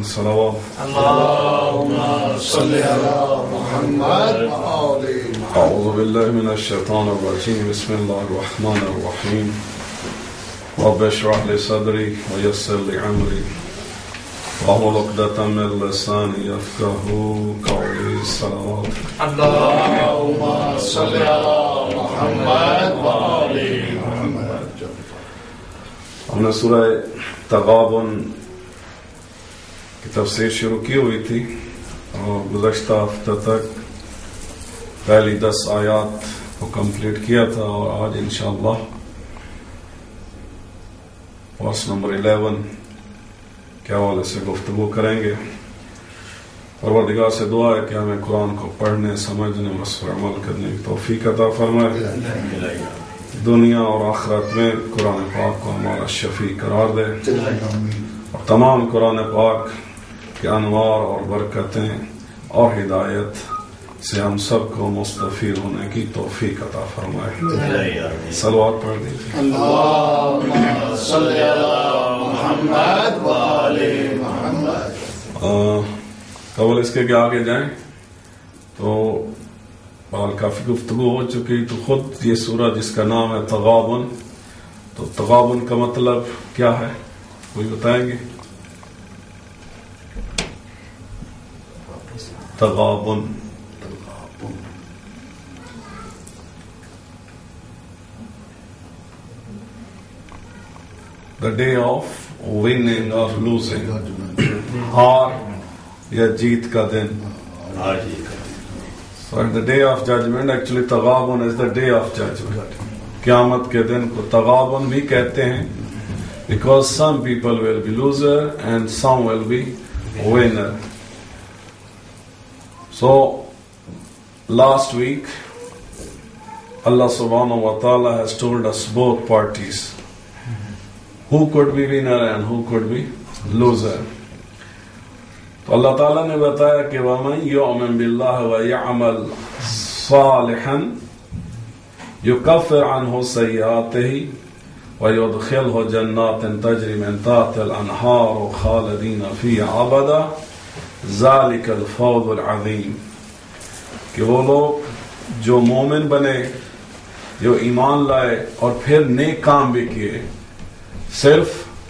صلوات اللهم صل على محمد وآل محمد. أعوذ بالله من الشيطان الرجيم. بسم الله الرحمن الرحيم. رب اشرح لي صدري ويسر لي أمري واحلل عقدة من لساني يفقهوا قولي. صلوات اللهم صل على محمد وآل محمد. ہم نے سورہ تغابن کی تفسیر شروع کی ہوئی تھی اور گزشتہ ہفتہ تک پہلی 10 آیات کو کمپلیٹ کیا تھا، اور آج انشاءاللہ ورس نمبر 11 کے حوالے سے گفتگو کریں گے۔ پروردگار سے دعا ہے کہ ہمیں قرآن کو پڑھنے، سمجھنے اور اس پر عمل کرنے کی توفیق عطا فرمائے، دنیا اور آخرت میں قرآن پاک کو ہمارا شفیع قرار دے، اور تمام قرآن پاک کے انوار اور برکتیں اور ہدایت سے ہم سب کو مستفید ہونے کی توفیق عطا فرمائے۔ صلوات پڑھ دیجیے۔ اللهم صل على محمد وآل محمد۔ قبل اس کے آگے جائیں تو کافی گفتگو ہو چکی، تو خود یہ سورہ جس کا نام ہے تغابن، تو تغابن کا مطلب کیا ہے کوئی بتائیں گے؟ تغابن the day of winning or losing، ہار یا جیت کا دن۔ So at the day of judgment, actually تغابن is the day of judgment۔ قیامت کے دن کو تغابن بھی کہتے ہیں because some people will be loser and some will be winner۔ So last week Allah subhanahu wa ta'ala has told us both parties who could be winner and who could be loser۔ تو اللہ تعالیٰ نے بتایا کہ وَمَنْ يُؤْمِنْ بِاللَّهِ وَيَعْمَلْ صَالِحًا يُكَفِّرْ عَنْهُ سَيِّئَاتِهِ وَيُدْخِلْهُ جَنَّاتٍ تَجْرِي مِنْ تَحْتِهَا الْأَنْهَارُ خَالِدِينَ فِيهَا أَبَدًا ذَلِكَ الْفَوْزُ الْعَظِيمُ، کہ وہ لوگ جو مومن بنے، جو ایمان لائے اور پھر نیک کام بھی کیے، صرف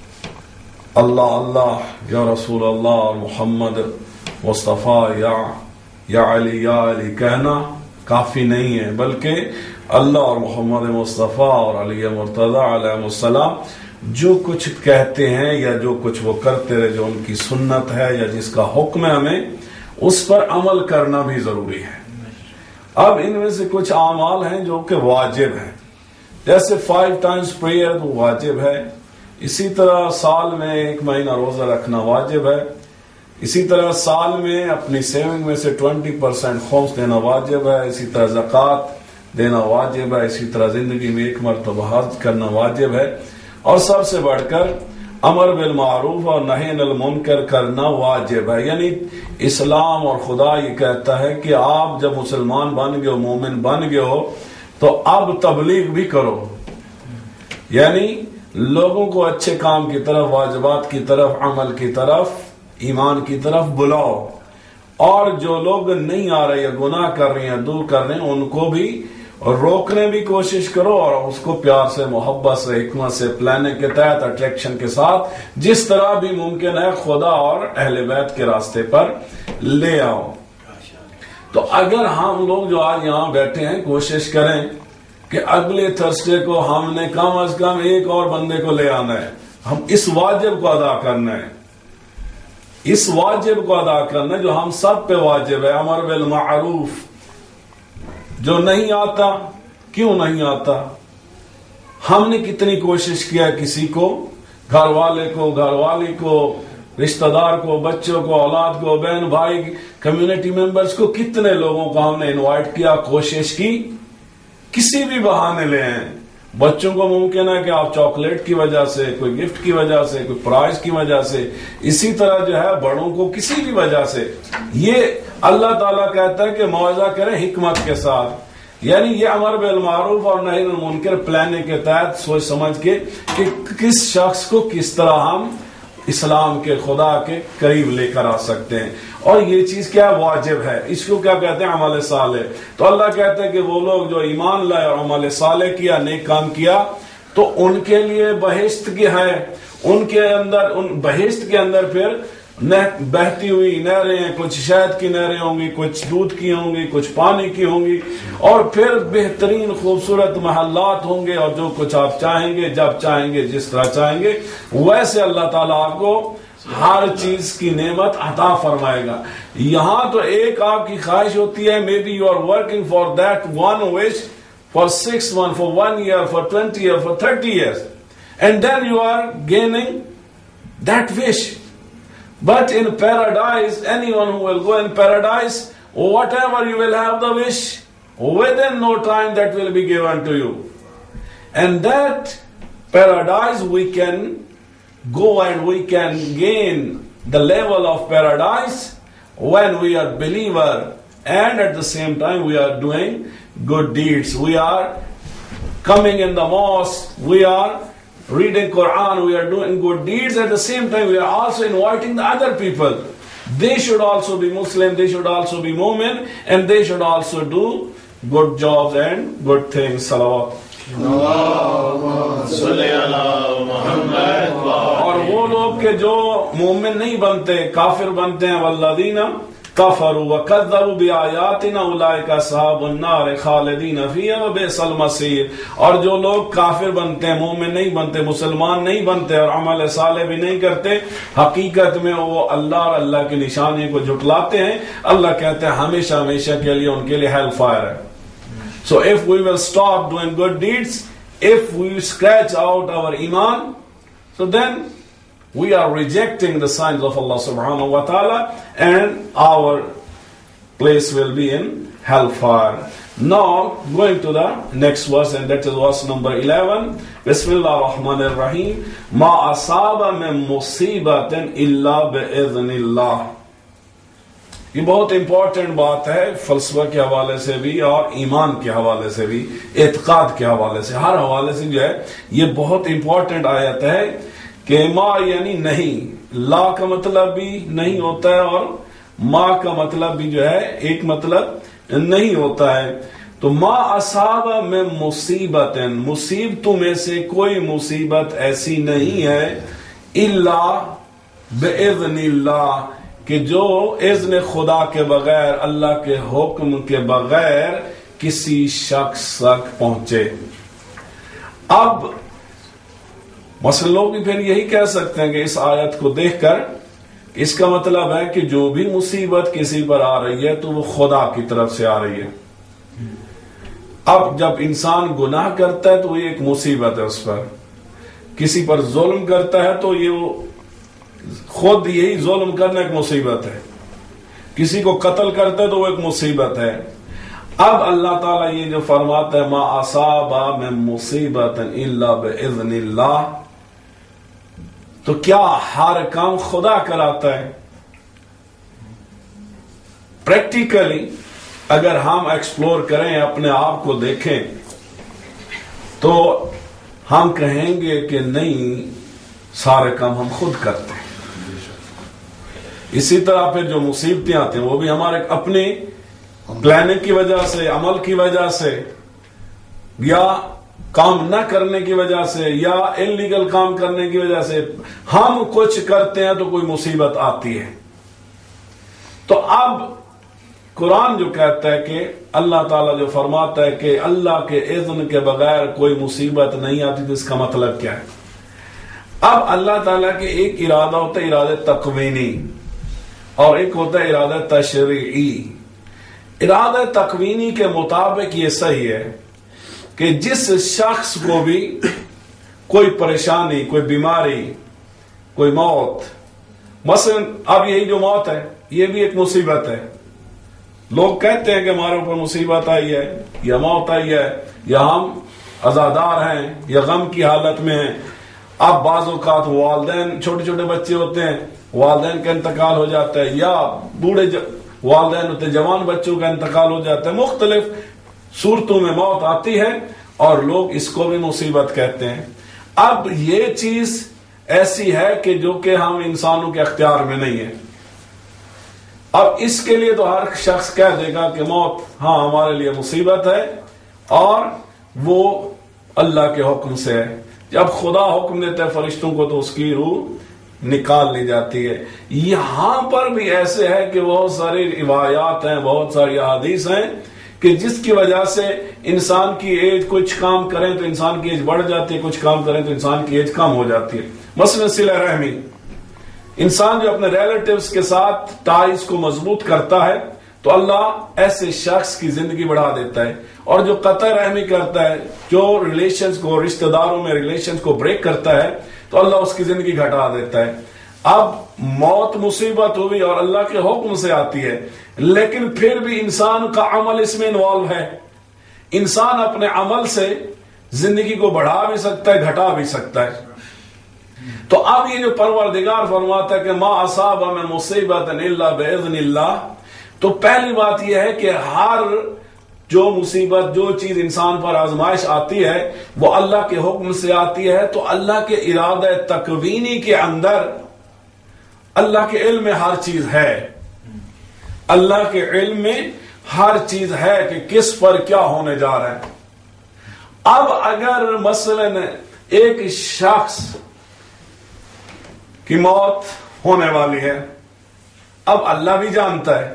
اللہ اللہ یا رسول اللہ اور محمد مصطفیٰ یا علی کہنا کافی نہیں ہے، بلکہ اللہ اور محمد مصطفیٰ اور علی مرتضیٰ علیہ السلام جو کچھ کہتے ہیں یا جو کچھ وہ کرتے رہے، جو ان کی سنت ہے یا جس کا حکم ہے، ہمیں اس پر عمل کرنا بھی ضروری ہے۔ اب ان میں سے کچھ اعمال ہیں جو کہ واجب ہیں، جیسے 5 times prayer وہ واجب ہے، اسی طرح سال میں 1 مہینہ روزہ رکھنا واجب ہے، اسی طرح سال میں اپنی سیونگ میں سے 20% خمس دینا واجب ہے، اسی طرح زکوٰۃ دینا واجب ہے، اسی طرح زندگی میں 1 مرتبہ حج کرنا واجب ہے، اور سب سے بڑھ کر امر بالمعروف اور نہی عن المنکر کرنا واجب ہے۔ یعنی اسلام اور خدا یہ کہتا ہے کہ آپ جب مسلمان بن گئے ہو، مومن بن گئے ہو، تو اب تبلیغ بھی کرو، یعنی لوگوں کو اچھے کام کی طرف، واجبات کی طرف، عمل کی طرف، ایمان کی طرف بلاؤ، اور جو لوگ نہیں آ رہے یا گناہ کر رہے ہیں، دور کر رہے ہیں، ان کو بھی روکنے بھی کوشش کرو، اور اس کو پیار سے، محبت سے، حکمت سے، پلاننگ کے تحت، اٹریکشن کے ساتھ، جس طرح بھی ممکن ہے خدا اور اہل بیت کے راستے پر لے آؤ۔ تو اگر ہم لوگ جو آج یہاں بیٹھے ہیں کوشش کریں کہ اگلے تھرسڈے کو ہم نے کم از کم 1 اور بندے کو لے آنا ہے، ہم اس واجب کو ادا کرنا ہے، اس واجب کو ادا کرنا ہے جو ہم سب پہ واجب ہے، امر بالمعروف۔ جو نہیں آتا، کیوں نہیں آتا؟ ہم نے کتنی کوشش کیا کسی کو، گھر والے کو، گھر والی کو، رشتہ دار کو، بچوں کو، اولاد کو، بہن بھائی، کمیونٹی ممبرز کو، کتنے لوگوں کو ہم نے انوائٹ کیا، کوشش کی، کسی بھی بہانے لے آئیں۔ بچوں کو ممکن ہے کہ آپ چاکلیٹ کی وجہ سے، کوئی گفٹ کی وجہ سے، کوئی پرائز کی وجہ سے، اسی طرح جو ہے بڑوں کو کسی بھی وجہ سے، یہ اللہ تعالیٰ کہتا ہے کہ موعظہ کریں حکمت کے ساتھ، یعنی یہ امر بالمعروف اور نہی عن المنکر پلاننگ کے تحت سوچ سمجھ کے کہ کس شخص کو کس طرح ہم اسلام کے خدا کے قریب لے کر آ سکتے ہیں. اور یہ چیز کیا واجب ہے, اس کو کیا کہتے ہیں عمل صالح. تو اللہ کہتے ہیں کہ وہ لوگ جو ایمان لائے اور عمل صالح کیا, نیک کام کیا, تو ان کے لیے بہشت کی ہے, ان کے اندر, ان بہشت کے اندر پھر بہتی ہوئی نہریں ہیں, کچھ شہد کی نہریں ہوں گی, کچھ دودھ کی ہوں گی, کچھ پانی کی ہوں گی, اور پھر بہترین خوبصورت محلات ہوں گے, اور جو کچھ آپ چاہیں گے, جب چاہیں گے, جس طرح چاہیں گے, ویسے اللہ تعالیٰ آپ کو ہر چیز کی نعمت عطا فرمائے گا. یہاں تو ایک آپ کی خواہش ہوتی ہے, maybe you are working for that one wish for 6 months, for 1 year, for 20 years, for 30 years, and then you are gaining that wish. But in paradise, anyone who will go in paradise, whatever you will have the wish, within no time that will be given to you. And that paradise we can go and we can gain the level of paradise when we are believer, and at the same time we are doing good deeds. We are coming in the mosque, we are reading Quran, we are doing good deeds. At the same time we are also inviting the other people. They should also be Muslim, they should also be Mu'min, and they should also do good jobs and good things. Salawat. اور وہ لوگ کے جو مومن نہیں بنتے, کافر بنتے ہیں, والذین کفروا وکذبوا بآیاتنا اولئک اصحاب النار خالدین فیہا وبئس المصیر. اور جو لوگ کافر بنتے ہیں, مومن نہیں بنتے, مسلمان نہیں بنتے, اور عمل صالح بھی نہیں کرتے, حقیقت میں وہ اللہ اور اللہ کی نشانی کو جھٹلاتے ہیں. اللہ کہتے ہیں ہمیشہ ہمیشہ کے لیے ان کے لیے ہیل فائر ہے. So if we will stop doing good deeds, if we scratch out our iman, so then we are rejecting the signs of Allah subhanahu wa ta'ala, and our place will be in hellfire. Now going to the next verse, and that is verse number 11. Bismillah ar-Rahman ar-Rahim. Ma asaba min musibatin illa bi-idhnillah. یہ بہت important بات ہے, فلسفہ کے حوالے سے بھی اور ایمان کے حوالے سے بھی, اعتقاد کے حوالے سے, ہر حوالے سے جو ہے یہ بہت امپورٹنٹ آیت ہے کہ ما یعنی نہیں, لا کا مطلب بھی نہیں ہوتا ہے, اور ما کا مطلب بھی جو ہے ایک مطلب نہیں ہوتا ہے. تو ما اصاب میں مصیبت, مصیبتوں میں سے کوئی مصیبت ایسی نہیں ہے, الا باذن اللہ, کہ جو اذن خدا کے بغیر, اللہ کے حکم کے بغیر کسی شخص تک پہنچے. اب مثلا لوگ بھی پھر یہی کہہ سکتے ہیں کہ اس آیت کو دیکھ کر اس کا مطلب ہے کہ جو بھی مصیبت کسی پر آ رہی ہے تو وہ خدا کی طرف سے آ رہی ہے. اب جب انسان گناہ کرتا ہے تو یہ ایک مصیبت ہے اس پر, کسی پر ظلم کرتا ہے تو یہ خود یہی ظلم کرنا ایک مصیبت ہے, کسی کو قتل کرتا ہے تو وہ ایک مصیبت ہے. اب اللہ تعالیٰ یہ جو فرماتا ہے ما اصاب من مصیبت الا باذن اللہ, تو کیا ہر کام خدا کراتا ہے؟ پریکٹیکلی اگر ہم ایکسپلور کریں, اپنے آپ کو دیکھیں, تو ہم کہیں گے کہ نہیں, سارے کام ہم خود کرتے ہیں. اسی طرح پھر جو مصیبتیں آتی ہیں وہ بھی ہمارے اپنی پلاننگ کی وجہ سے, عمل کی وجہ سے, یا کام نہ کرنے کی وجہ سے, یا انلیگل کام کرنے کی وجہ سے ہم کچھ کرتے ہیں تو کوئی مصیبت آتی ہے. تو اب قرآن جو کہتا ہے کہ اللہ تعالیٰ جو فرماتا ہے کہ اللہ کے اذن کے بغیر کوئی مصیبت نہیں آتی, تو اس کا مطلب کیا ہے؟ اب اللہ تعالیٰ کے ایک ارادہ ہوتا ہے ارادہ تکوینی, اور ایک ہوتا ہے ارادہ تشریعی. ارادہ تکوینی کے مطابق یہ صحیح ہے کہ جس شخص کو بھی کوئی پریشانی, کوئی بیماری, کوئی موت, مثلا اب یہی جو موت ہے یہ بھی ایک مصیبت ہے. لوگ کہتے ہیں کہ ہمارے اوپر مصیبت آئی ہے, یا موت آئی ہے, یا ہم عزادار ہیں, یا غم کی حالت میں ہیں. اب بعض اوقات والدین, چھوٹے چھوٹے بچے ہوتے ہیں, والدین کا انتقال ہو جاتا ہے, یا بوڑھے والدین ہوتے ہیں, جوان بچوں کا انتقال ہو جاتا ہے. مختلف صورتوں میں موت آتی ہے, اور لوگ اس کو بھی مصیبت کہتے ہیں. اب یہ چیز ایسی ہے کہ جو کہ ہم انسانوں کے اختیار میں نہیں ہے. اب اس کے لیے تو ہر شخص کہہ دے گا کہ موت ہاں ہمارے لیے مصیبت ہے اور وہ اللہ کے حکم سے ہے. جب خدا حکم دیتا ہے فرشتوں کو تو اس کی روح نکال لی جاتی ہے. یہاں پر بھی ایسے ہے کہ بہت ساری روایات ہیں, بہت ساری احادیث ہیں کہ جس کی وجہ سے انسان کی ایج, کچھ کام کریں تو انسان کی ایج بڑھ جاتی ہے, کچھ کام کریں تو انسان کی ایج کم ہو جاتی ہے. مثلا صلہ رحمی, انسان جو اپنے ریلیٹیوز کے ساتھ ٹائز کو مضبوط کرتا ہے تو اللہ ایسے شخص کی زندگی بڑھا دیتا ہے, اور جو قطع رحمی کرتا ہے, جو ریلیشنز کو, رشتہ داروں میں ریلیشنز کو بریک کرتا ہے, تو اللہ اس کی زندگی گھٹا دیتا ہے. اب موت مصیبت ہوئی اور اللہ کے حکم سے آتی ہے, لیکن پھر بھی انسان کا عمل اس میں انوالو ہے. انسان اپنے عمل سے زندگی کو بڑھا بھی سکتا ہے, گھٹا بھی سکتا ہے. تو اب یہ جو پروردگار فرماتا ہے کہ ما اصاب من مصیبت الا باذن اللہ, تو پہلی بات یہ ہے کہ ہر جو مصیبت, جو چیز انسان پر آزمائش آتی ہے وہ اللہ کے حکم سے آتی ہے. تو اللہ کے ارادہ تکوینی کے اندر اللہ کے علم میں ہر چیز ہے. اللہ کے علم میں ہر چیز ہے کہ کس پر کیا ہونے جا رہا ہے. اب اگر مثلا ایک شخص کی موت ہونے والی ہے, اب اللہ بھی جانتا ہے.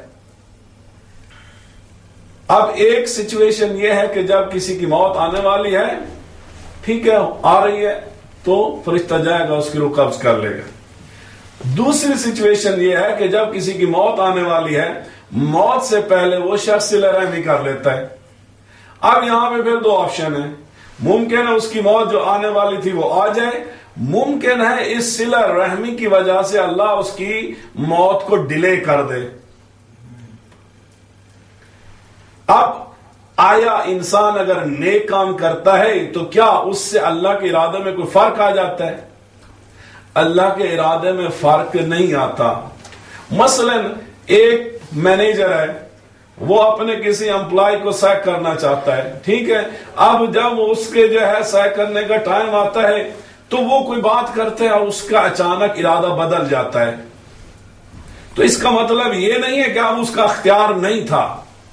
اب ایک سچویشن یہ ہے کہ جب کسی کی موت آنے والی ہے, ٹھیک ہے, آ رہی ہے, تو فرشتہ جائے گا اس کی روح قبض کر لے گا. دوسری سچویشن یہ ہے کہ جب کسی کی موت آنے والی ہے, موت سے پہلے وہ شخص صلہ رحمی کر لیتا ہے. اب یہاں پہ پھر دو آپشن ہیں. ممکن ہے اس کی موت جو آنے والی تھی وہ آ جائے, ممکن ہے اس صلہ رحمی کی وجہ سے اللہ اس کی موت کو ڈیلے کر دے. اب آیا انسان اگر نیک کام کرتا ہے تو کیا اس سے اللہ کے ارادے میں کوئی فرق آ جاتا ہے؟ اللہ کے ارادے میں فرق نہیں آتا. مثلا ایک مینیجر ہے, وہ اپنے کسی امپلائی کو سیک کرنا چاہتا ہے, ٹھیک ہے. اب جب اس کے جو ہے سیک کرنے کا ٹائم آتا ہے تو وہ کوئی بات کرتے ہیں اور اس کا اچانک ارادہ بدل جاتا ہے. تو اس کا مطلب یہ نہیں ہے کہ اب اس کا اختیار نہیں تھا,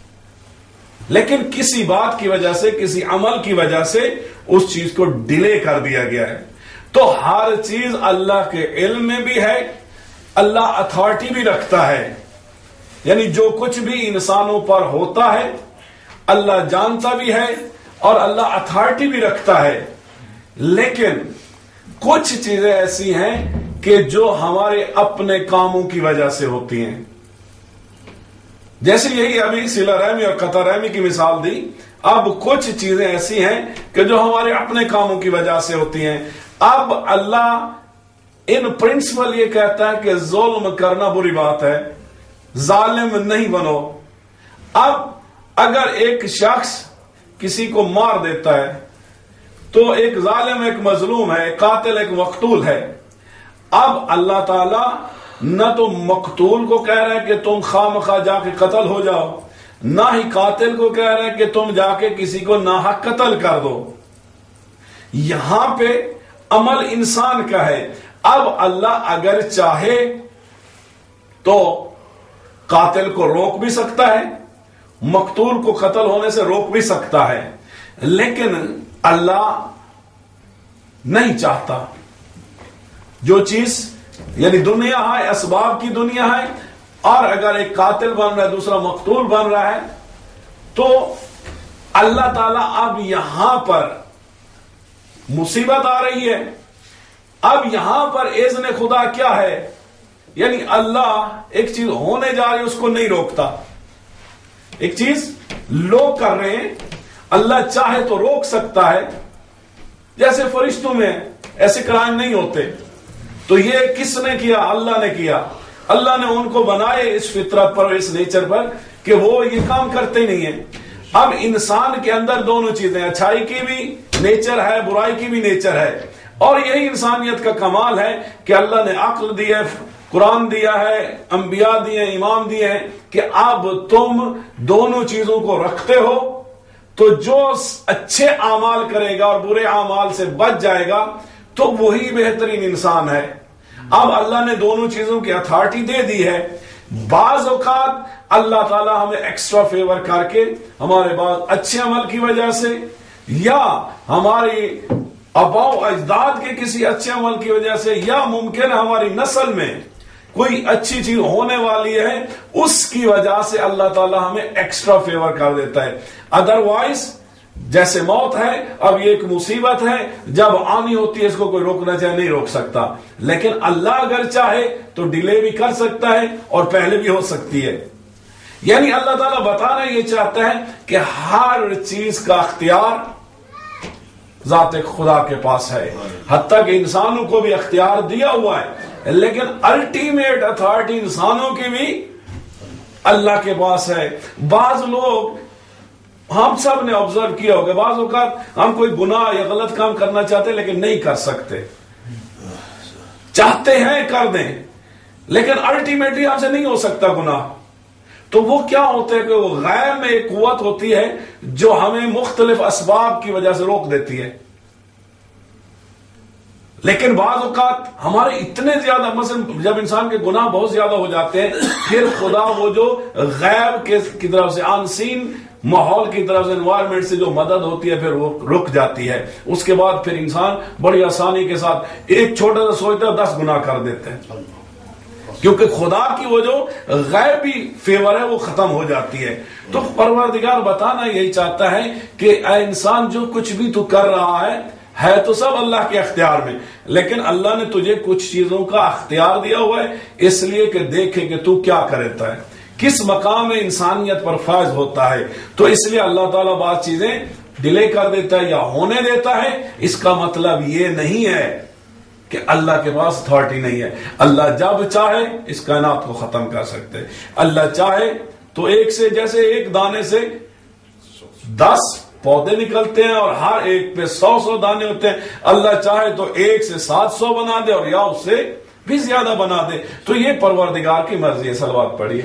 لیکن کسی بات کی وجہ سے, کسی عمل کی وجہ سے اس چیز کو ڈیلے کر دیا گیا ہے. تو ہر چیز اللہ کے علم میں بھی ہے, اللہ اتھارٹی بھی رکھتا ہے. یعنی جو کچھ بھی انسانوں پر ہوتا ہے اللہ جانتا بھی ہے اور اللہ اتھارٹی بھی رکھتا ہے. لیکن کچھ چیزیں ایسی ہیں کہ جو ہمارے اپنے کاموں کی وجہ سے ہوتی ہیں. جیسے یہی ابھی صلہ رحمی اور قطع رحمی کی مثال دی. اب کچھ چیزیں ایسی ہیں کہ جو ہمارے اپنے کاموں کی وجہ سے ہوتی ہیں. اب اللہ ان پرنسپل یہ کہتا ہے کہ ظلم کرنا بری بات ہے, ظالم نہیں بنو. اب اگر ایک شخص کسی کو مار دیتا ہے تو ایک ظالم ایک مظلوم ہے, ایک قاتل ایک مقتول ہے. اب اللہ تعالی نہ تو مقتول کو کہہ رہے کہ تم خواہ جا کے قتل ہو جاؤ, نہ ہی قاتل کو کہہ رہے کہ تم جا کے کسی کو ناحق قتل کر دو. یہاں پہ عمل انسان کا ہے. اب اللہ اگر چاہے تو قاتل کو روک بھی سکتا ہے, مقتول کو قتل ہونے سے روک بھی سکتا ہے, لیکن اللہ نہیں چاہتا. جو چیز یعنی دنیا ہے, اسباب کی دنیا ہے, اور اگر ایک قاتل بن رہا ہے دوسرا مقتول بن رہا ہے تو اللہ تعالیٰ اب یہاں پر مصیبت آ رہی ہے. اب یہاں پر اذن خدا کیا ہے؟ یعنی اللہ ایک چیز ہونے جا رہی ہے اس کو نہیں روکتا. ایک چیز لوگ کر رہے ہیں, اللہ چاہے تو روک سکتا ہے. جیسے فرشتوں میں ایسے کرائم نہیں ہوتے, تو یہ کس نے کیا؟ اللہ نے کیا. اللہ نے ان کو بنائے اس فطرت پر, اس نیچر پر کہ وہ یہ کام کرتے نہیں ہیں. اب انسان کے اندر دونوں چیزیں, اچھائی کی بھی نیچر ہے, برائی کی بھی نیچر ہے. اور یہی انسانیت کا کمال ہے کہ اللہ نے عقل دی ہے, قرآن دیا ہے, انبیاء دیے, امام دیے ہیں کہ اب تم دونوں چیزوں کو رکھتے ہو, تو جو اچھے اعمال کرے گا اور برے اعمال سے بچ جائے گا تو وہی بہترین انسان ہے۔ اب اللہ نے دونوں چیزوں کی اتھارٹی دے دی ہے۔ بعض اوقات اللہ تعالیٰ ہمیں ایکسٹرا فیور کر کے ہمارے بعض اچھے عمل کی وجہ سے یا ہماری آباء و اجداد کے کسی اچھے عمل کی وجہ سے یا ممکن ہے ہماری نسل میں کوئی اچھی چیز ہونے والی ہے، اس کی وجہ سے اللہ تعالیٰ ہمیں ایکسٹرا فیور کر دیتا ہے۔ ادروائز جیسے موت ہے، اب یہ ایک مصیبت ہے، جب آنی ہوتی ہے اس کو کوئی روکنا چاہے نہیں روک سکتا، لیکن اللہ اگر چاہے تو ڈیلے بھی کر سکتا ہے اور پہلے بھی ہو سکتی ہے۔ یعنی اللہ تعالیٰ بتانا یہ چاہتا ہے کہ ہر چیز کا اختیار ذات خدا کے پاس ہے، حتیٰ کہ انسانوں کو بھی اختیار دیا ہوا ہے، لیکن الٹیمیٹ اتھارٹی انسانوں کی بھی اللہ کے پاس ہے۔ بعض لوگ، ہم سب نے آبزرو کیا ہوگا، بعض اوقات ہم کوئی گناہ یا غلط کام کرنا چاہتے لیکن نہیں کر سکتے، چاہتے ہیں کر دیں لیکن الٹیمیٹلی ہم سے نہیں ہو سکتا گناہ۔ تو وہ کیا ہوتا ہے کہ وہ غیب میں ایک قوت ہوتی ہے جو ہمیں مختلف اسباب کی وجہ سے روک دیتی ہے، لیکن بعض اوقات ہمارے اتنے زیادہ، مثلا جب انسان کے گناہ بہت زیادہ ہو جاتے ہیں پھر خدا وہ جو غیب کی طرف سے انسین ماحول کی طرف سے انوائرمنٹ سے جو مدد ہوتی ہے پھر وہ رک جاتی ہے، اس کے بعد پھر انسان بڑی آسانی کے ساتھ ایک چھوٹا سا سوچتا ہے 10 گناہ کر دیتے ہیں، کیونکہ خدا کی وہ جو غیبی فیور ہے وہ ختم ہو جاتی ہے۔ تو پروردگار بتانا یہی چاہتا ہے کہ اے انسان جو کچھ بھی تو کر رہا ہے تو سب اللہ کے اختیار میں، لیکن اللہ نے تجھے کچھ چیزوں کا اختیار دیا ہوا ہے اس لیے کہ دیکھے کہ تو کیا کرتا ہے، کس مقام میں انسانیت پر فائز ہوتا ہے۔ تو اس لیے اللہ تعالیٰ بعض چیزیں ڈیلے کر دیتا ہے یا ہونے دیتا ہے، اس کا مطلب یہ نہیں ہے کہ اللہ کے پاس اتھارٹی نہیں ہے۔ اللہ جب چاہے اس کائنات کو ختم کر سکتے، اللہ چاہے تو ایک سے، جیسے ایک دانے سے 10 پودے نکلتے ہیں اور ہر ایک پہ 100 دانے ہوتے ہیں، اللہ چاہے تو ایک سے 700 بنا دے اور یا اس سے بھی زیادہ بنا دے۔ تو یہ پروردگار کی مرضی ہے۔ صلوات پڑھیے۔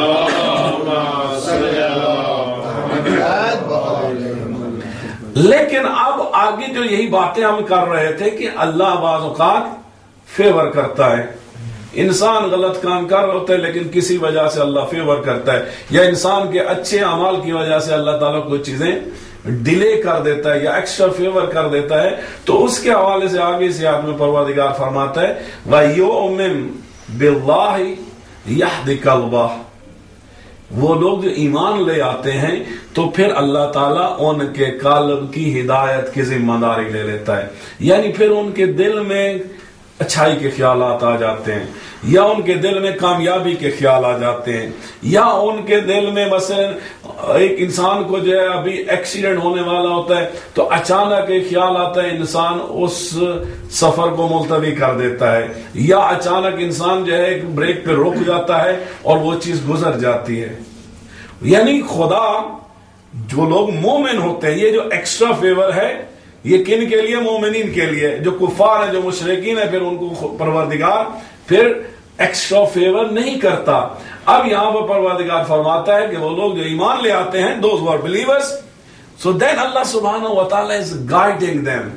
لیکن اب آگے جو یہی باتیں ہم کر رہے تھے کہ اللہ بعض اوقات فیور کرتا ہے، انسان غلط کام کر رہے ہوتے ہیں لیکن کسی وجہ سے اللہ فیور کرتا ہے، یا انسان کے اچھے اعمال کی وجہ سے اللہ تعالیٰ کو چیزیں ڈیلے کر دیتا ہے یا ایکسٹرا فیور کر دیتا ہے۔ تو اس کے حوالے سے آگے سے آیت میں پروردگار فرماتا ہے وَيُؤْمِن بِاللَّهِ يَهْدِ قَلْبَهُ، وہ لوگ جو ایمان لے آتے ہیں تو پھر اللہ تعالیٰ ان کے قلب کی ہدایت کی ذمہ داری لے لیتا ہے، یعنی پھر ان کے دل میں اچھائی کے خیالات آ جاتے ہیں، یا ان کے دل میں کامیابی کے خیال آ جاتے ہیں، یا ان کے دل میں مثلا ایک انسان کو جو ہے ابھی ایکسیڈنٹ ہونے والا ہوتا ہے تو اچانک ایک خیال آتا ہے، انسان اس سفر کو ملتوی کر دیتا ہے، یا اچانک انسان جو ہے ایک بریک پہ رک جاتا ہے اور وہ چیز گزر جاتی ہے۔ یعنی خدا، جو لوگ مومن ہوتے ہیں، یہ جو ایکسٹرا فیور ہے یہ کن کے لیے؟ مومنین کے لیے۔ جو کفار ہیں، جو مشرکین ہیں، پھر ان کو پروردگار پھر ایکسٹرا فیور نہیں کرتا۔ اب یہاں پر پروردگار فرماتا ہے کہ وہ لوگ جو ایمان لے آتے ہیں، those who are believers, so then Allah subhanahu wa ta'ala is guiding them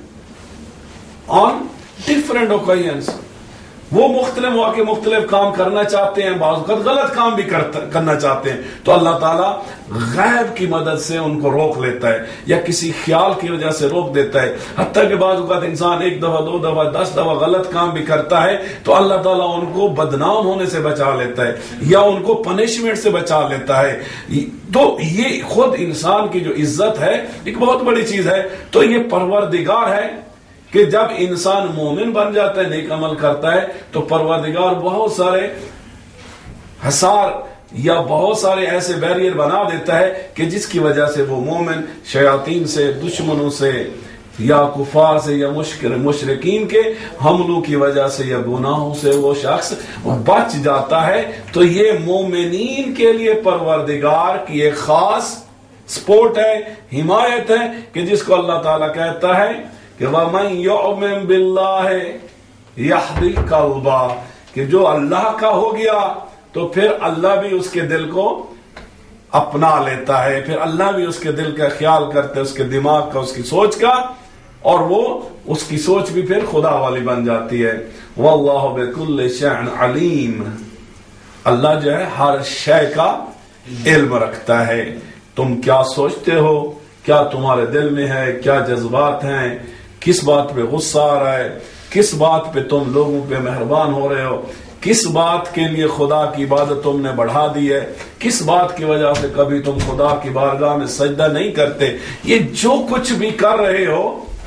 on different occasions۔ وہ مختلف مواقع مختلف کام کرنا چاہتے ہیں، بعض اوقات غلط کام بھی کرنا چاہتے ہیں، تو اللہ تعالیٰ غیب کی مدد سے ان کو روک لیتا ہے یا کسی خیال کی وجہ سے روک دیتا ہے۔ حتیٰ کہ بعض اوقات انسان 1 دفعہ 2 دفعہ 10 دفعہ غلط کام بھی کرتا ہے تو اللہ تعالیٰ ان کو بدنام ہونے سے بچا لیتا ہے یا ان کو پنشمنٹ سے بچا لیتا ہے۔ تو یہ خود انسان کی جو عزت ہے ایک بہت بڑی چیز ہے۔ تو یہ پروردگار ہے کہ جب انسان مومن بن جاتا ہے، نیک عمل کرتا ہے، تو پروردگار بہت سارے حصار یا بہت سارے ایسے بیریئر بنا دیتا ہے کہ جس کی وجہ سے وہ مومن شیاطین سے، دشمنوں سے یا کفار سے یا مشرکین کے حملوں کی وجہ سے یا گناہوں سے وہ شخص بچ جاتا ہے۔ تو یہ مومنین کے لیے پروردگار کی ایک خاص سپورٹ ہے، حمایت ہے، کہ جس کو اللہ تعالیٰ کہتا ہے کہ وَمَن يُؤْمِن بِاللَّهِ يَهْدِ قَلْبَهُ، کہ جو اللہ کا ہو گیا تو پھر اللہ بھی اس کے دل کو اپنا لیتا ہے، پھر اللہ بھی اس کے دل کا خیال کرتا ہے، اس کے دماغ کا، اس کی سوچ کا اور وہ اس کی سوچ بھی پھر خدا والی بن جاتی ہے. واللہ بکل شیء علیم، اللہ جو ہے ہر شے کا علم رکھتا ہے. تم کیا سوچتے ہو، کیا تمہارے دل میں ہے، کیا جذبات ہیں، کس بات پہ غصہ آ رہا ہے، کس بات پہ تم لوگوں پہ مہربان ہو رہے ہو، کس بات کے لیے خدا کی عبادت تم نے بڑھا دی ہے، کس بات کی وجہ سے کبھی تم خدا کی بارگاہ میں سجدہ نہیں کرتے. یہ جو کچھ بھی کر رہے ہو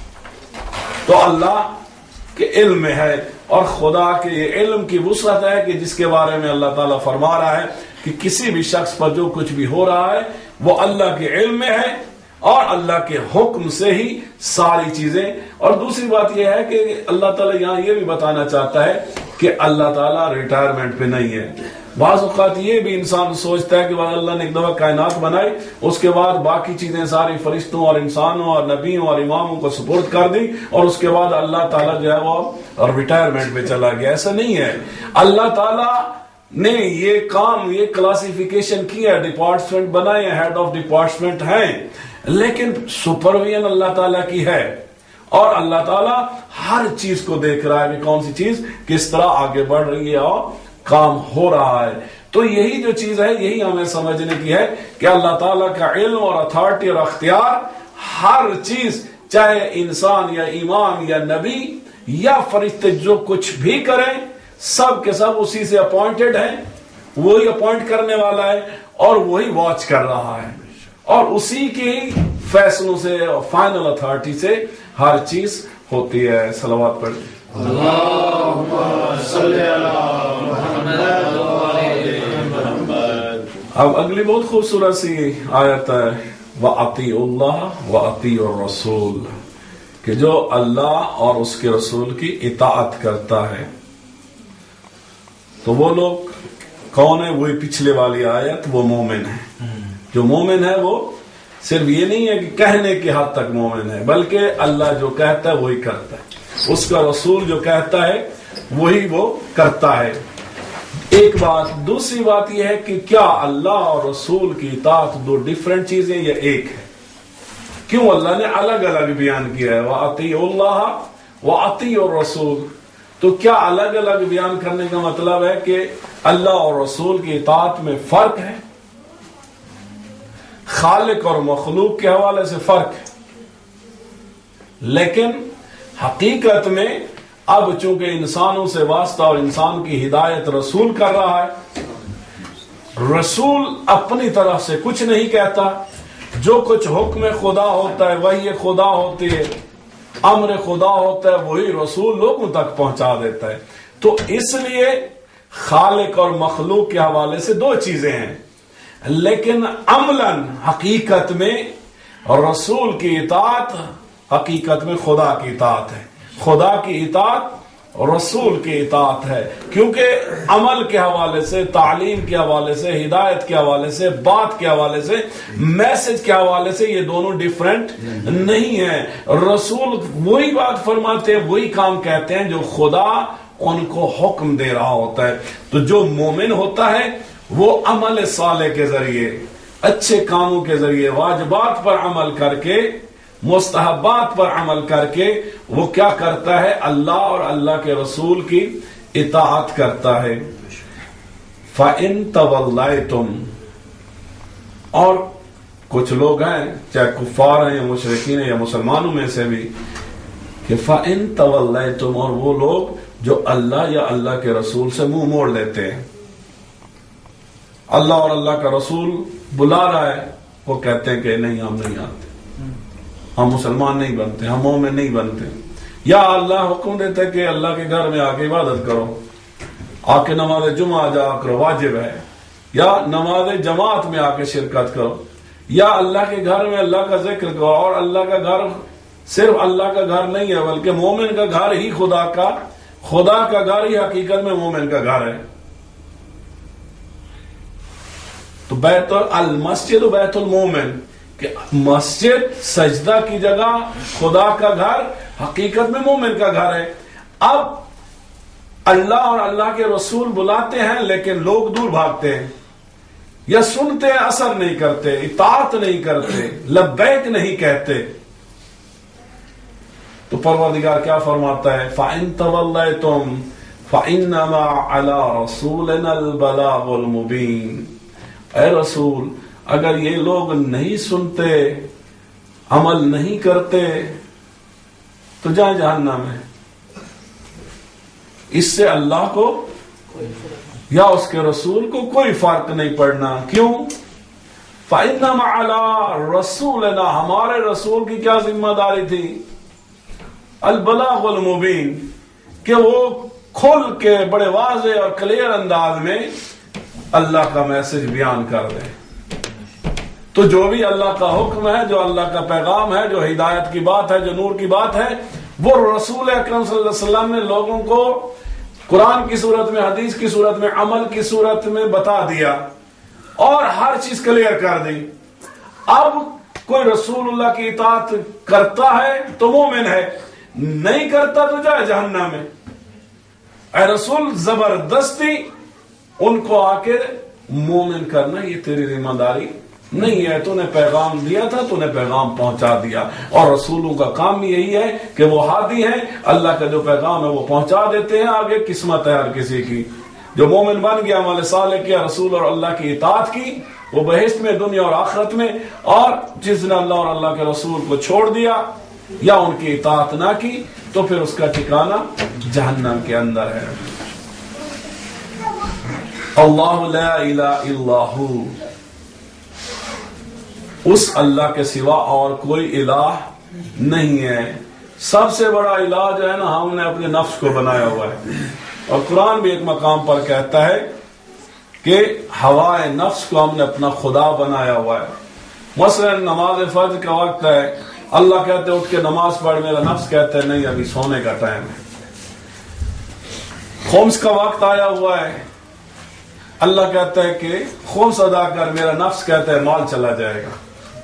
تو اللہ کے علم میں ہے. اور خدا کے یہ علم کی وسعت ہے کہ جس کے بارے میں اللہ تعالیٰ فرما رہا ہے کہ کسی بھی شخص پر جو کچھ بھی ہو رہا ہے وہ اللہ کے علم میں ہے اور اللہ کے حکم سے ہی ساری چیزیں. اور دوسری بات یہ ہے کہ اللہ تعالیٰ یہاں یہ بھی بتانا چاہتا ہے کہ اللہ تعالیٰ ریٹائرمنٹ پہ نہیں ہے. بعض اوقات یہ بھی انسان سوچتا ہے کہ اللہ نے ایک دفعہ کائنات بنائی، اس کے بعد باقی چیزیں ساری فرشتوں اور انسانوں اور نبیوں اور اماموں کو سپورٹ کر دی اور اس کے بعد اللہ تعالیٰ جو ہے وہ ریٹائرمنٹ پہ چلا گیا. ایسا نہیں ہے. اللہ تعالیٰ نے یہ کام، یہ کلاسیفیکیشن کیا، ڈپارٹمنٹ بنائے، ہیڈ آف ڈپارٹمنٹ ہیں، لیکن سپرویژن اللہ تعالیٰ کی ہے اور اللہ تعالیٰ ہر چیز کو دیکھ رہا ہے کہ کون سی چیز کس طرح آگے بڑھ رہی ہے اور کام ہو رہا ہے. تو یہی جو چیز ہے یہی ہمیں سمجھنے کی ہے کہ اللہ تعالیٰ کا علم اور اتھارٹی اور اختیار ہر چیز، چاہے انسان یا امام یا نبی یا فرشتے جو کچھ بھی کریں، سب کے سب اسی سے اپوائنٹڈ ہیں. وہی اپوائنٹ کرنے والا ہے اور وہی واچ کر رہا ہے اور اسی کے فیصلوں سے اور فائنل اتھارٹی سے ہر چیز ہوتی ہے. صلوات پڑھ اللہم صلی علی محمد وعلی محمد. اب اگلی بہت خوبصورت سی آیت ہے، وَأَطِيعُوا اللَّهَ وَأَطِيعُوا الرَّسُولَ، کہ جو اللہ اور اس کے رسول کی اطاعت کرتا ہے. تو وہ لوگ کون ہے؟ وہی پچھلے والی آیت، وہ مومن ہے. جو مومن ہے وہ صرف یہ نہیں ہے کہ کہنے کی حد تک مومن ہے، بلکہ اللہ جو کہتا ہے وہی کرتا ہے، اس کا رسول جو کہتا ہے وہی وہ کرتا ہے. ایک بات. دوسری بات یہ ہے کہ کیا اللہ اور رسول کی اطاعت دو ڈیفرنٹ چیزیں یا ایک ہے؟ کیوں اللہ نے الگ الگ بیان کیا ہے؟ وَأَطِيعُوا اللَّهَ وَأَطِيعُوا الرَّسُولَ. تو کیا الگ الگ بیان کرنے کا مطلب ہے کہ اللہ اور رسول کی اطاعت میں فرق ہے؟ خالق اور مخلوق کے حوالے سے فرق ہے، لیکن حقیقت میں اب چونکہ انسانوں سے واسطہ اور انسان کی ہدایت رسول کر رہا ہے، رسول اپنی طرف سے کچھ نہیں کہتا. جو کچھ حکم خدا ہوتا ہے وہی خدا ہوتی ہے، امر خدا ہوتا ہے وہی رسول لوگوں تک پہنچا دیتا ہے. تو اس لیے خالق اور مخلوق کے حوالے سے دو چیزیں ہیں، لیکن عملاً حقیقت میں رسول کی اطاعت حقیقت میں خدا کی اطاعت ہے. خدا کی اطاعت رسول کی اطاعت ہے، کیونکہ عمل کے حوالے سے، تعلیم کے حوالے سے، ہدایت کے حوالے سے، بات کے حوالے سے، میسج کے حوالے سے یہ دونوں ڈیفرنٹ نہیں ہیں. رسول وہی بات فرماتے ہیں، وہی کام کہتے ہیں جو خدا ان کو حکم دے رہا ہوتا ہے. تو جو مومن ہوتا ہے وہ عمل صالح کے ذریعے، اچھے کاموں کے ذریعے، واجبات پر عمل کر کے، مستحبات پر عمل کر کے وہ کیا کرتا ہے؟ اللہ اور اللہ کے رسول کی اطاعت کرتا ہے. فَإِن تَوَلَّيْتُمْ، اور کچھ لوگ ہیں چاہے کفار ہیں یا مشرکین ہیں یا مسلمانوں میں سے بھی، کہ فَإِن تَوَلَّيْتُمْ، اور وہ لوگ جو اللہ یا اللہ کے رسول سے منہ موڑ لیتے ہیں. اللہ اور اللہ کا رسول بلا رہا ہے، وہ کہتے ہیں کہ نہیں، ہم نہیں آتے، ہم مسلمان نہیں بنتے، ہم مومن نہیں بنتے. یا اللہ حکم دیتا ہے کہ اللہ کے گھر میں آ کے عبادت کرو، آ کے نماز جمعہ ادا کرو، واجب ہے، یا نماز جماعت میں آ کے شرکت کرو، یا اللہ کے گھر میں اللہ کا ذکر کرو. اور اللہ کا گھر صرف اللہ کا گھر نہیں ہے، بلکہ مومن کا گھر ہی خدا کا گھر ہی حقیقت میں مومن کا گھر ہے. تو بیت المسجد و بیت المومن، کہ مسجد سجدہ کی جگہ، خدا کا گھر حقیقت میں مومن کا گھر ہے. اب اللہ اور اللہ کے رسول بلاتے ہیں لیکن لوگ دور بھاگتے ہیں، یا سنتے ہیں اثر نہیں کرتے، اطاعت نہیں کرتے، لبیک نہیں کہتے. تو پروردگار کیا فرماتا ہے؟ فَإِن تَوَلَّيْتُمْ فَإِنَّمَا عَلَىٰ رَسُولِنَا الْبَلَاغُ الْمُبِينُ۔ اے رسول، اگر یہ لوگ نہیں سنتے، عمل نہیں کرتے تو جائیں جہنم میں۔ اس سے اللہ کو یا اس کے رسول کو کوئی فرق نہیں پڑنا۔ کیوں؟ فَإِنَّمَا عَلَىٰ رَسُولِنَا، ہمارے رسول کی کیا ذمہ داری تھی؟ البلاغ المبین، کہ وہ کھل کے بڑے واضح اور کلیئر انداز میں اللہ کا میسج بیان کر دیں۔ تو جو بھی اللہ کا حکم ہے، جو اللہ کا پیغام ہے، جو ہدایت کی بات ہے، جو نور کی بات ہے، وہ رسول اکرم صلی اللہ علیہ وسلم نے لوگوں کو قرآن کی صورت میں، حدیث کی صورت میں، عمل کی صورت میں بتا دیا اور ہر چیز کلیئر کر دی۔ اب کوئی رسول اللہ کی اطاعت کرتا ہے تو مومن ہے، نہیں کرتا تو جائے جہنم میں۔ اے رسول، زبردستی ان کو آ کے مومن کرنا یہ تیری ذمہ داری نہیں ہے۔ تو نے پیغام دیا تھا، تو نے پیغام پہنچا دیا، اور رسولوں کا کام یہی ہے کہ وہ ہادی ہیں، اللہ کا جو پیغام ہے وہ پہنچا دیتے ہیں آگے۔ قسمت ہے ہر کسی کی، جو مومن بن گیا، عمل صالح کیا، رسول اور اللہ کی اطاعت کی، وہ بہشت میں، دنیا اور آخرت میں۔ اور جس نے اللہ اور اللہ کے رسول کو چھوڑ دیا یا ان کی اطاعت نہ کی تو پھر اس کا ٹھکانہ جہنم کے اندر ہے۔ اللہ لا الہ الا ہو، اس اللہ کے سوا اور کوئی الہ نہیں ہے۔ سب سے بڑا الہ جو ہے نا، ہم نے اپنے نفس کو بنایا ہوا ہے، اور قرآن بھی ایک مقام پر کہتا ہے کہ ہوائے نفس کو ہم نے اپنا خدا بنایا ہوا ہے۔ مثلا نماز فرض کا وقت ہے، اللہ کہتے ہیں اٹھ کے نماز پڑھ، میرا نفس کہتا ہے نہیں ابھی سونے کا ٹائم ہے۔ خمس کا وقت آیا ہوا ہے، اللہ کہتا ہے کہ خمس ادا کر، میرا نفس کہتا ہے مال چلا جائے گا۔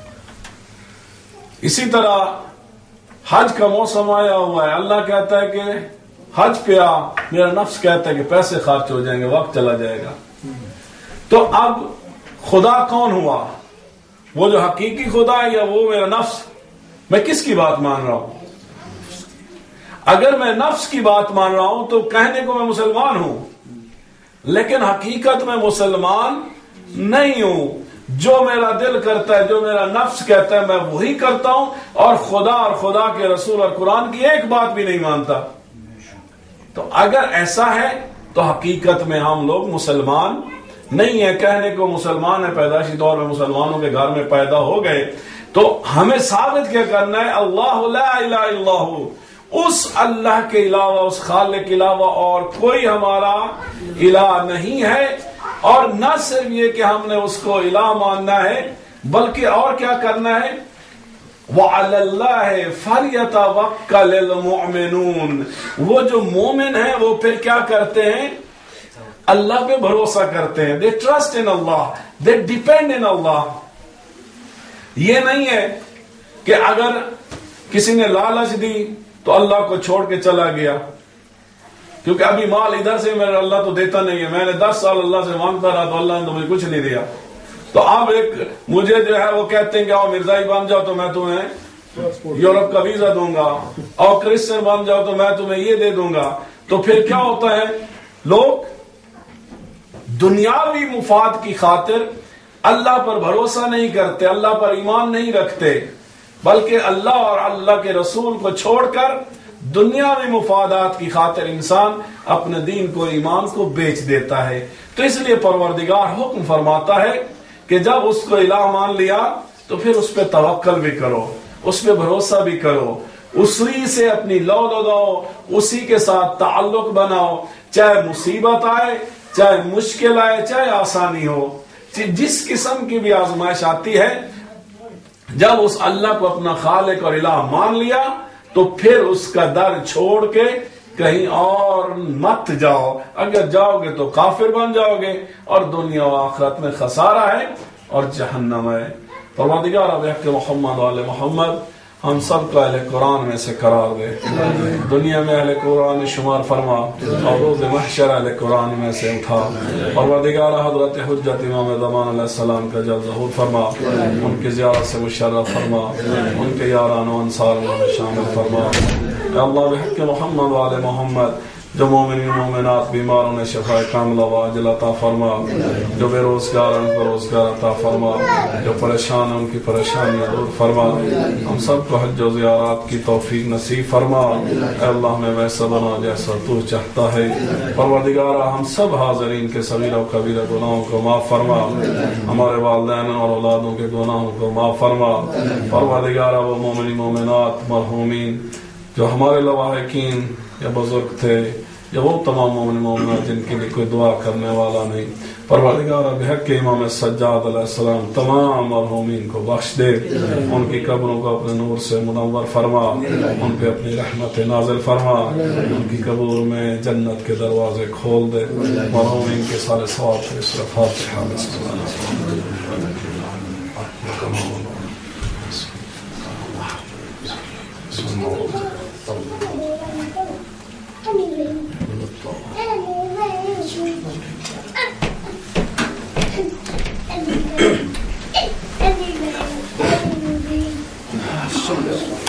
اسی طرح حج کا موسم آیا ہوا ہے، اللہ کہتا ہے کہ حج پہ آ، میرا نفس کہتا ہے کہ پیسے خرچ ہو جائیں گے، وقت چلا جائے گا۔ تو اب خدا کون ہوا؟ وہ جو حقیقی خدا ہے یا وہ میرا نفس؟ میں کس کی بات مان رہا ہوں؟ اگر میں نفس کی بات مان رہا ہوں تو کہنے کو میں مسلمان ہوں، لیکن حقیقت میں مسلمان نہیں ہوں۔ جو میرا دل کرتا ہے، جو میرا نفس کہتا ہے، میں وہی کرتا ہوں، اور خدا کے رسول اور قرآن کی ایک بات بھی نہیں مانتا۔ تو اگر ایسا ہے تو حقیقت میں ہم لوگ مسلمان نہیں ہیں۔ کہنے کو مسلمان ہے، پیدائشی طور پہ مسلمانوں کے گھر میں پیدا ہو گئے، تو ہمیں ثابت کیا کرنا ہے؟ اللہ لا الہ الا ہو، اس اللہ کے علاوہ، اس خالق کے علاوہ اور کوئی ہمارا الہ نہیں ہے۔ اور نہ صرف یہ کہ ہم نے اس کو الہ ماننا ہے، بلکہ اور کیا کرنا ہے؟ وَعَلَى اللَّهِ فَلْيَتَوَكَّلِ الْمُؤْمِنُونَ، وہ جو مومن ہیں وہ پھر کیا کرتے ہیں؟ اللہ پہ بھروسہ کرتے ہیں۔ they trust in Allah, they depend in Allah۔ یہ نہیں ہے کہ اگر کسی نے لالچ دی تو اللہ کو چھوڑ کے چلا گیا، کیونکہ ابھی مال ادھر سے میرا اللہ تو دیتا نہیں ہے، میں نے 10 سال اللہ سے مانگتا رہا تو اللہ نے تو مجھے کچھ نہیں دیا، تو اب ایک مجھے جو ہے وہ کہتے ہیں کہ آؤ مرزائی بن جاؤ تو میں تمہیں یورپ کا ویزا دوں گا، اور کرسچن بن جاؤ تو میں تمہیں یہ دے دوں گا۔ تو پھر کیا ہوتا ہے؟ لوگ دنیاوی مفاد کی خاطر اللہ پر بھروسہ نہیں کرتے، اللہ پر ایمان نہیں رکھتے، بلکہ اللہ اور اللہ کے رسول کو چھوڑ کر دنیاوی مفادات کی خاطر انسان اپنے دین کو، ایمان کو بیچ دیتا ہے۔ تو اس لیے پروردگار حکم فرماتا ہے کہ جب اس کو الہ مان لیا تو پھر اس پہ توکل بھی کرو، اس پہ بھروسہ بھی کرو، اسی سے اپنی لو لگاؤ، اسی کے ساتھ تعلق بناؤ، چاہے مصیبت آئے، چاہے مشکل آئے، چاہے آسانی ہو، جس قسم کی بھی آزمائش آتی ہے، جب اس اللہ کو اپنا خالق اور الہ مان لیا تو پھر اس کا در چھوڑ کے کہیں اور مت جاؤ۔ اگر جاؤ گے تو کافر بن جاؤ گے، اور دنیا و آخرت میں خسارہ ہے اور جہنم ہے۔ پروردگار اب حق محمد و آل محمد ہم سب کو اہل قرآن میں سے قرار دے، دنیا میں اہل قرآن شمار فرما، اور روز محشر اہل قرآن میں سے اٹھا۔ پروردگار حضرت حجت امام زمان علیہ السلام کا جلد ظہور فرما، ان کی زیارت سے مشرف فرما، ان کے یاران و انصار میں شامل فرما۔ اے اللہ بحق محمد وآل محمد جو مومنین مومنات بیماروں نے شفا کاملہ واجل عطا فرما، جو بے روزگار ان کو روزگار عطا فرما، جو پریشان ان کی پریشانیاں دور فرما، ہم سب کو حج و زیارات کی توفیق نصیب فرما۔ اے اللہ ہمیں ویسا بنا جیسا تو چاہتا ہے۔ پروردگارہ ہم سب حاضرین کے صغیرہ و کبیرہ گناہوں کو معاف فرما، ہمارے والدین اور اولادوں کے گناہوں کو معاف فرما۔ پروردگارہ وہ مومنین مومنات مرحومین جو ہمارے لواحقین یا بزرگ تھے یا وہ تمام مومن مومنات جن کے لیے کوئی دعا کرنے والا نہیں، پروردگارہ بحق امام سجاد علیہ السلام تمام مرحومین کو بخش دے، ان کی قبروں کو اپنے نور سے منور فرما، ان پہ اپنی رحمت نازل فرما، ان کی قبور میں جنت کے دروازے کھول دے، مرحومین کے سارے ثواب سے اس فاتحہ Anyway.